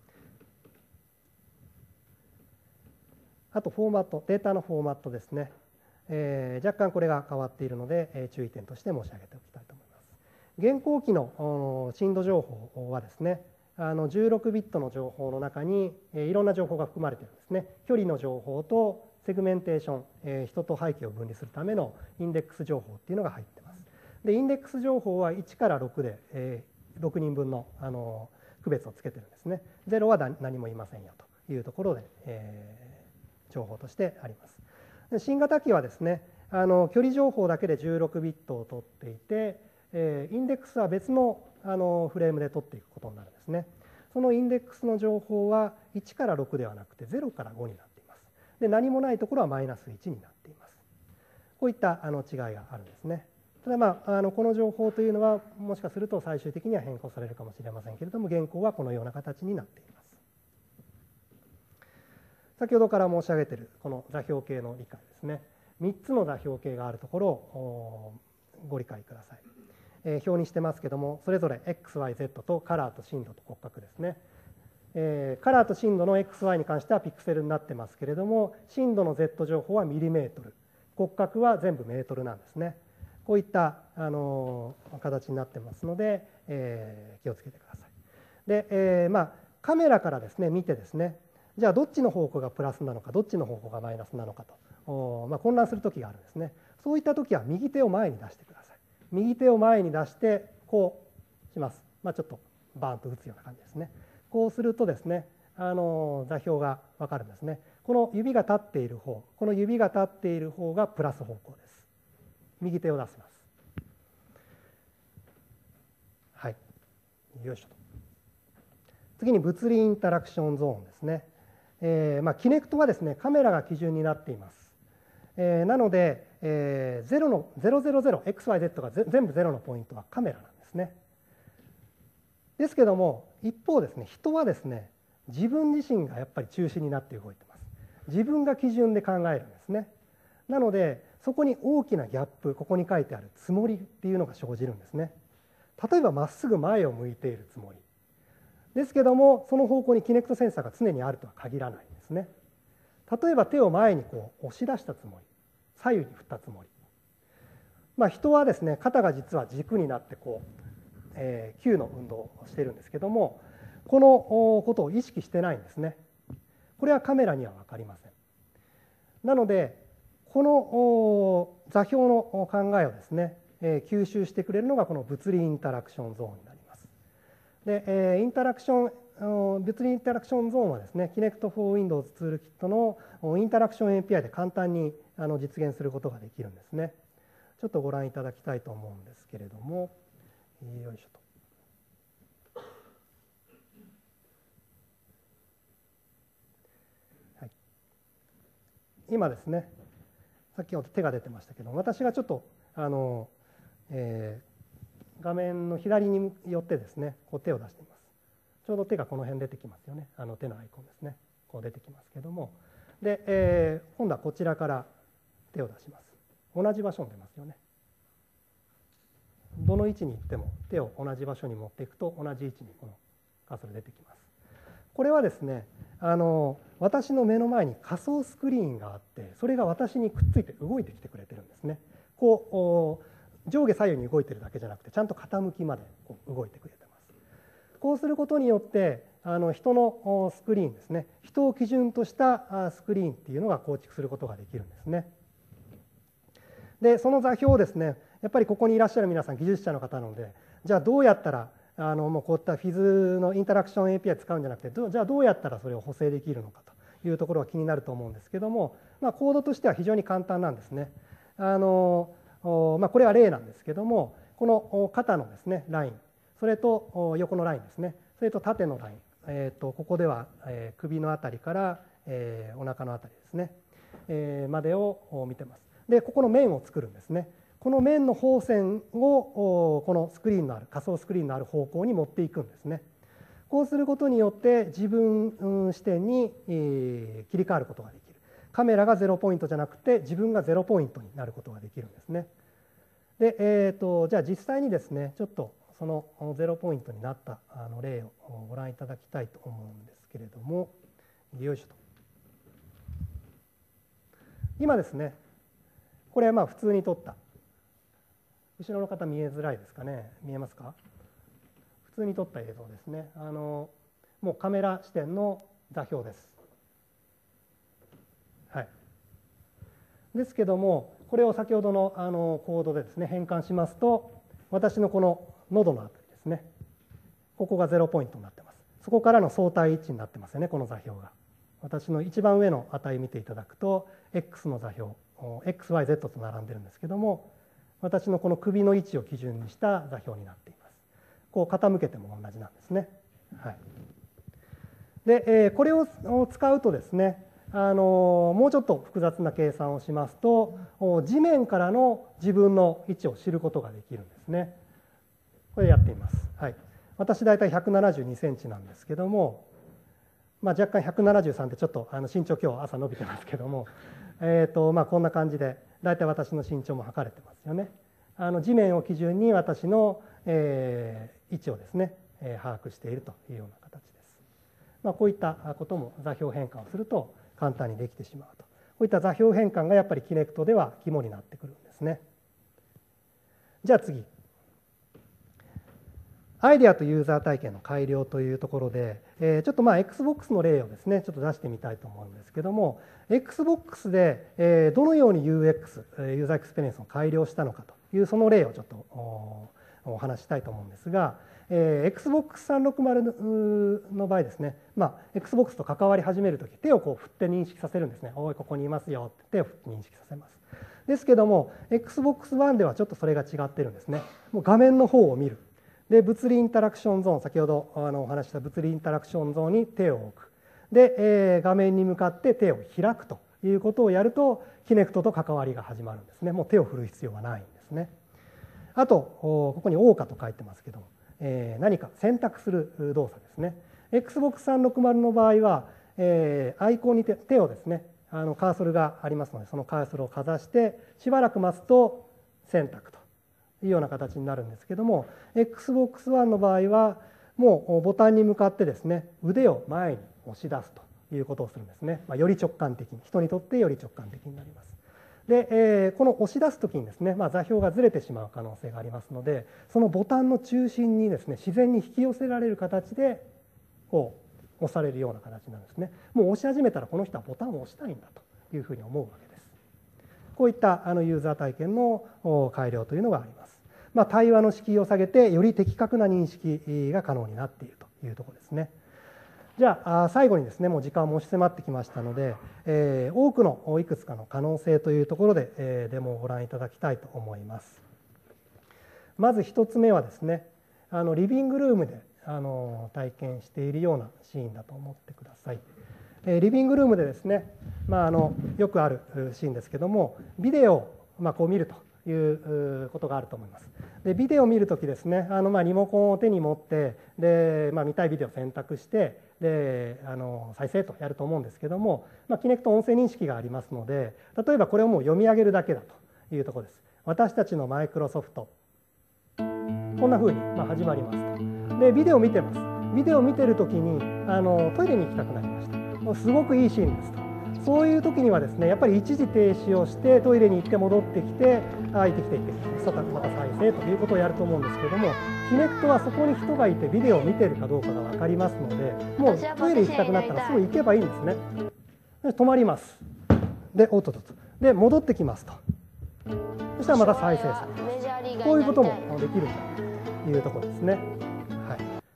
あとフォーマット、データのフォーマットですね。若干これが変わっているので、注意点として申し上げておきたいと思います。現行機の震度情報はですね、16ビットの情報の中にいろんな情報が含まれているんですね。距離の情報とセグメンテーション、人と背景を分離するためのインデックス情報っていうのが入っています。で、インデックス情報は1から6で、6人分の区別をつけてるんですね。0は何もいませんよというところで、情報としてあります。で、新型機はですね、距離情報だけで16ビットを取っていて、インデックスは別のフレームで取っていくことになるんですね。そのインデックスの情報は1から6ではなくて0から5になっています。で、何もないところはマイナス1になっています。こういった違いがあるんですね。ただこの情報というのはもしかすると最終的には変更されるかもしれませんけれども、現行はこのような形になっています。先ほどから申し上げているこの座標系の理解ですね。3つの座標系があるところをご理解ください。表にしてますけども、それぞれ XYZ とカラーと深度と骨格ですね。カラーと深度の XY に関してはピクセルになってますけれども、深度の Z 情報はミリメートル、骨格は全部メートルなんですね。こういった形になってますので、気をつけてください。で、カメラからですね見てですね、じゃあどっちの方向がプラスなのかどっちの方向がマイナスなのかと、混乱する時があるんですね。そういった時は右手を前に出してください。右手を前に出してこうします。ちょっとバーンと打つような感じですね。こうするとですね、座標が分かるんですね。 この指が立っている方、この指が立っている方がプラス方向です。右手を出します。はい、よいしょと。次に物理インタラクションゾーンですね。キネクトはですね、カメラが基準になっています。なので、0の000、XYZ が全部0のポイントはカメラなんですね。ですけども、一方ですね、人はですね、自分自身がやっぱり中心になって動いてます。自分が基準で考えるんですね。なので、そこに大きなギャップ、ここに書いてあるつもりっていうのが生じるんですね。例えばまっすぐ前を向いているつもりですけども、その方向にキネクトセンサーが常にあるとは限らないんですね。例えば手を前にこう押し出したつもり、左右に振ったつもり、人はですね、肩が実は軸になってこう、球の運動をしているんですけども、このことを意識してないんですね。これはカメラには分かりません。なのでこの座標の考えをですね、吸収してくれるのがこの物理インタラクションゾーンになります。で、物理インタラクションゾーンはですね、Kinect for Windows ツールキットのインタラクション API で簡単に実現することができるんですね。ちょっとご覧いただきたいと思うんですけれども、よいしょと。はい、今ですね、先ほど手が出てましたけど、私がちょっと画面の左に寄ってですね、こう手を出しています。ちょうど手がこの辺出てきますよね。手のアイコンですね。こう出てきますけども、で、今度はこちらから手を出します。同じ場所に出ますよね。どの位置に行っても手を同じ場所に持っていくと同じ位置にこのカーソル出てきます。これはですね、私の目の前に仮想スクリーンがあって、それが私にくっついて動いてきてくれてるんですね。こう上下左右に動いてるだけじゃなくて、ちゃんと傾きまでこう動いてくれてます。こうすることによって人のスクリーンですね、人を基準としたスクリーンっていうのが構築することができるんですね。でその座標をですね、やっぱりここにいらっしゃる皆さん技術者の方なので、じゃあどうやったらもうこういったフィズのインタラクション API 使うんじゃなくて、じゃあどうやったらそれを補正できるのかというところが気になると思うんですけども、コードとしては非常に簡単なんですね。これは例なんですけども、この肩のですねライン、それと横のラインですね、それと縦のライン、ここでは首のあたりからお腹のあたりですね、までを見てます。でここの面を作るんですね。この面の方線をこのスクリーンのある仮想スクリーンのある方向に持っていくんですね。こうすることによって自分視点に切り替わることができる。カメラが0ポイントじゃなくて自分が0ポイントになることができるんですね。で、じゃあ実際にですね、ちょっとその0ポイントになった例をご覧いただきたいと思うんですけれども、よいしょと。今ですね、これは普通に撮った。後ろの方見えづらいですかね。見えますか？普通に撮った映像ですね。もうカメラ視点の座標です。はい。ですけども、これを先ほどのコードでですね変換しますと、私のこの喉のあたりですね、ここが0ポイントになってます。そこからの相対位置になってますよね、この座標が。私の一番上の値見ていただくと、X の座標、XYZ と並んでるんですけども、私のこの首の位置を基準にした座標になっています。こう傾けても同じなんですね。はい、で、これを使うとですね、もうちょっと複雑な計算をしますと、地面からの自分の位置を知ることができるんですね。これやってみます。はい、私大体172センチなんですけども、若干173ってちょっと身長今日朝伸びてますけども、こんな感じで大体私の身長も測れてますよね。地面を基準に私の、位置をですね、把握しているというような形です。こういったことも座標変換をすると簡単にできてしまうと。こういった座標変換がやっぱりキネクトでは肝になってくるんですね。じゃあ次。アイデアとユーザー体験の改良というところで、ちょっとXBOX の例をですね、ちょっと出してみたいと思うんですけども、XBOX でどのように UX、ユーザーエクスペリエンスを改良したのかというその例をちょっとお話ししたいと思うんですが、Xbox360 の場合ですね、Xbox と関わり始めるとき、手をこう振って認識させるんですね。おい、ここにいますよって手を振って認識させます。ですけども、Xbox One ではちょっとそれが違ってるんですね。もう画面の方を見る。で、物理インタラクションゾーン、先ほどお話した物理インタラクションゾーンに手を置く。で、画面に向かって手を開くということをやると、キネクトと関わりが始まるんですね。もう手を振る必要はないんですね。あと、ここに謳歌と書いてますけども、何か選択する動作ですね。Xbox360 の場合は、アイコンに手をですね、カーソルがありますので、そのカーソルをかざして、しばらく待つと選択というような形になるんですけども、Xbox One の場合は、もうボタンに向かってですね、腕を前に押し出すということをするんですね。より直感的に、人にとってより直感的になります。で、この押し出すときにですね、座標がずれてしまう可能性がありますので、そのボタンの中心にですね、自然に引き寄せられる形で、こう、押されるような形なんですね。もう押し始めたら、この人はボタンを押したいんだというふうに思うわけです。こういったユーザー体験の改良というのがあります。対話の敷居を下げて、より的確な認識が可能になっているというところですね。じゃあ最後にですね、もう時間も押し迫ってきましたので、多くのいくつかの可能性というところで、デモをご覧いただきたいと思います。まず一つ目はですね、リビングルームで体験しているようなシーンだと思ってください。リビングルームでですね、よくあるシーンですけども、ビデオをこう見るということがあると思います。で、ビデオを見るときですね、リモコンを手に持って、で、見たいビデオを選択して、で、再生とやると思うんですけども、キネクト音声認識がありますので、例えばこれをもう読み上げるだけだというところです。私たちのマイクロソフト。こんな風に始まりますと。で、ビデオを見てます。ビデオを見てるときにトイレに行きたくなりました。もうすごくいいシーンですと。そういう時にはですね、やっぱり一時停止をしてトイレに行って戻ってきて、行ってきて行ってきて、また再生ということをやると思うんですけれども、キネクトはそこに人がいてビデオを見てるかどうかが分かりますので、もうトイレ行きたくなったらすぐ行けばいいんですね。で、止まります。で、おっとっとっと。で、戻ってきますと。そしたらまた再生されます。こういうこともできるんだというところですね。はい。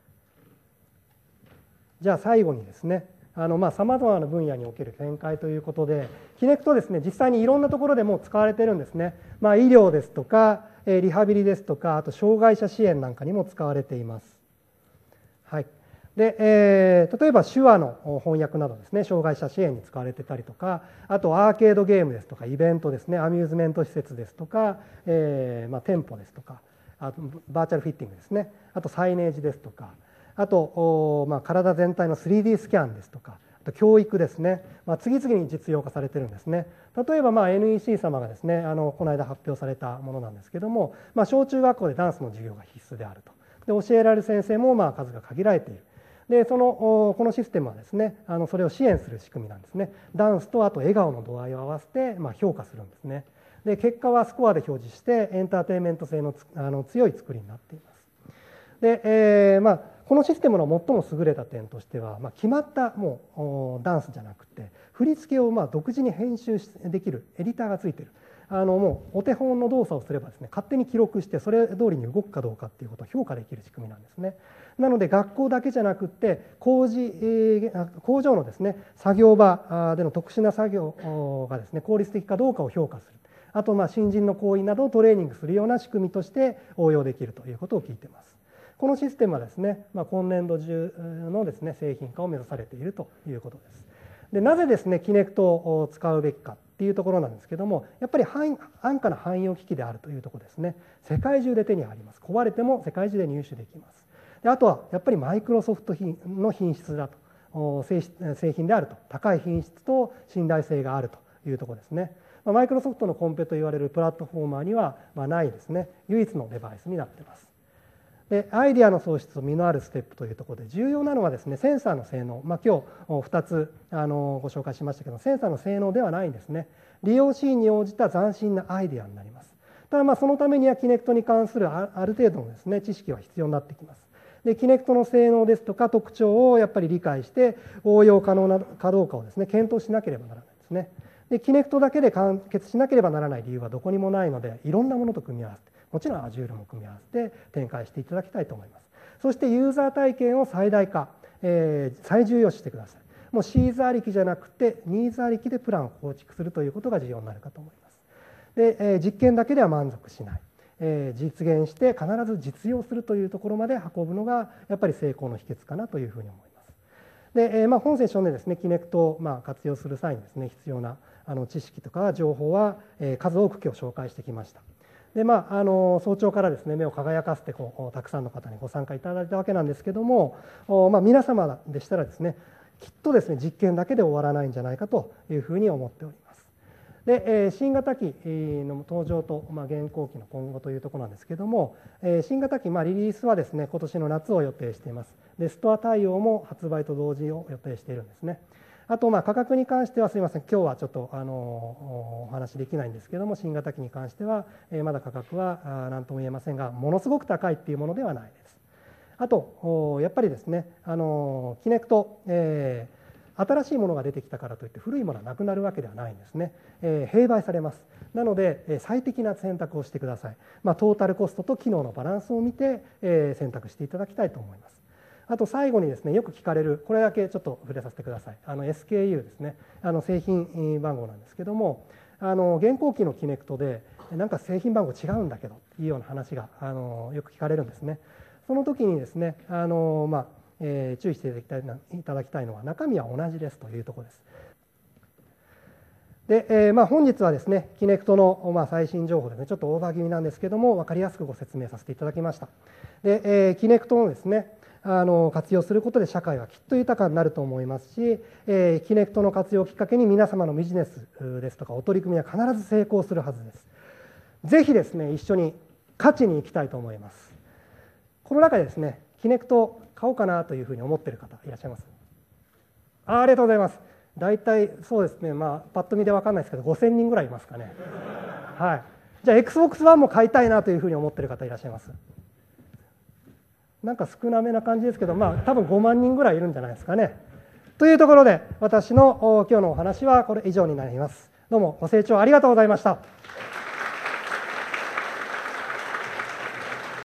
じゃあ最後にですね、さまざまな分野における展開ということで、キネクトですね、実際にいろんなところでもう使われてるんですね。医療ですとか、リハビリですとか、あと障害者支援なんかにも使われています。はい。で、例えば手話の翻訳などですね、障害者支援に使われてたりとか、あとアーケードゲームですとか、イベントですね、アミューズメント施設ですとか、店舗ですとか、あとバーチャルフィッティングですね、あとサイネージですとか、あと、体全体の 3D スキャンですとか、あと教育ですね、次々に実用化されてるんですね。例えばNEC 様がですね、この間発表されたものなんですけども、小中学校でダンスの授業が必須であると。で、教えられる先生も数が限られている。で、このシステムはですね、それを支援する仕組みなんですね。ダンスとあと笑顔の度合いを合わせて評価するんですね。で、結果はスコアで表示してエンターテインメント性の強い作りになっています。で、このシステムの最も優れた点としては、決まったもうダンスじゃなくて、振り付けを独自に編集できるエディターがついている。もうお手本の動作をすればですね、勝手に記録してそれ通りに動くかどうかっていうことを評価できる仕組みなんですね。なので学校だけじゃなくって工場のですね、作業場での特殊な作業がですね、効率的かどうかを評価する。あと新人の行為などをトレーニングするような仕組みとして応用できるということを聞いています。このシステムはですね、今年度中のですね、製品化を目指されているということです。で、なぜですね、キネクトを使うべきかっていうところなんですけども、やっぱり安価な汎用機器であるというところですね。世界中で手に入ります。壊れても世界中で入手できます。で、あとはやっぱりマイクロソフトの品質だと、製品であると、高い品質と信頼性があるというところですね。マイクロソフトのコンペと言われるプラットフォーマーにはないですね、唯一のデバイスになっています。で、アイデアの創出と実のあるステップというところで重要なのはですね、センサーの性能、今日2つご紹介しましたけど、センサーの性能ではないんですね。利用シーンに応じた斬新なアイデアになります。ただそのためにはキネクトに関するある程度のですね、知識は必要になってきます。で、キネクトの性能ですとか特徴をやっぱり理解して応用可能なかどうかをですね、検討しなければならないですね。で、キネクトだけで完結しなければならない理由はどこにもないので、いろんなものと組み合わせて、 もちろん Azure も組み合わせて展開していただきたいと思います。そしてユーザー体験を最大化、最重要視してください。もうシーズありきじゃなくてニーズありきでプランを構築するということが重要になるかと思います。で、実験だけでは満足しない、実現して必ず実用するというところまで運ぶのがやっぱり成功の秘訣かなというふうに思います。で、本セッションでですね、キネクトを活用する際にですね、必要な知識とか情報は数多く今日紹介してきました。で、早朝からですね、目を輝かせてたくさんの方にご参加いただいたわけなんですけども、皆様でしたらですね、きっとですね、実験だけで終わらないんじゃないかというふうに思っております。で、新型機の登場と、現行機の今後というところなんですけども、新型機、リリースはですね、今年の夏を予定しています。で、ストア対応も発売と同時を予定しているんですね。あと、価格に関してはすみません、今日はちょっとお話できないんですけども、新型機に関しては、まだ価格は何とも言えませんが、ものすごく高いっていうものではないです。あと、やっぱりですね、キネクト、新しいものが出てきたからといって古いものはなくなるわけではないんですね。併売されます。なので、最適な選択をしてください。トータルコストと機能のバランスを見て、選択していただきたいと思います。あと最後にですね、よく聞かれる、これだけちょっと触れさせてください。SKU ですね、製品番号なんですけども、現行機のキネクトで、なんか製品番号違うんだけどっていうような話がよく聞かれるんですね。その時にですね、注意していただきたいのは、中身は同じですというところです。で、本日はですね、キネクトの最新情報ですね、ちょっとオーバー気味なんですけども、分かりやすくご説明させていただきました。で、キネクトのですね、活用することで社会はきっと豊かになると思いますし、キネクトの活用をきっかけに皆様のビジネスですとかお取り組みは必ず成功するはずです。ぜひですね、一緒に勝ちに行きたいと思います。この中でですね、キネクト買おうかなというふうに思っている方いらっしゃいます？ありがとうございます。大体そうですね、パッと見で分かんないですけど5000人ぐらいいますかね。はい。じゃあ Xbox One も買いたいなというふうに思っている方いらっしゃいます？なんか少なめな感じですけど、多分5万人ぐらいいるんじゃないですかね。というところで私の今日のお話はこれ以上になります。どうもご清聴ありがとうございました。